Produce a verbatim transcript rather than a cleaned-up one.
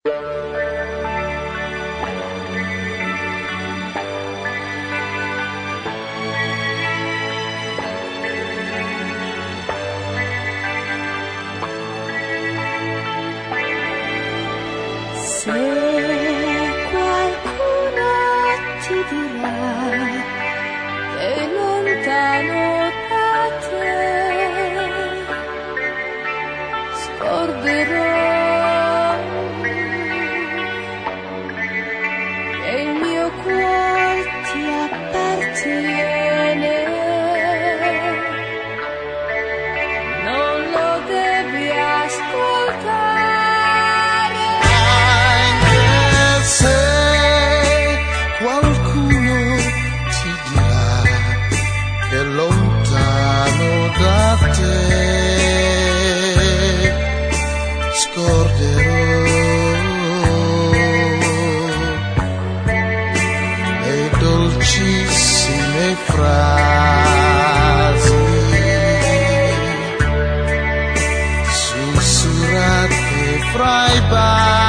Se qualcuno ti dirà che lontano da te scorderò che il mio cuore ti appartiene, non lo devi ascoltare. Lontano da te scorderò le dolcissime frasi sussurrate fra i baci.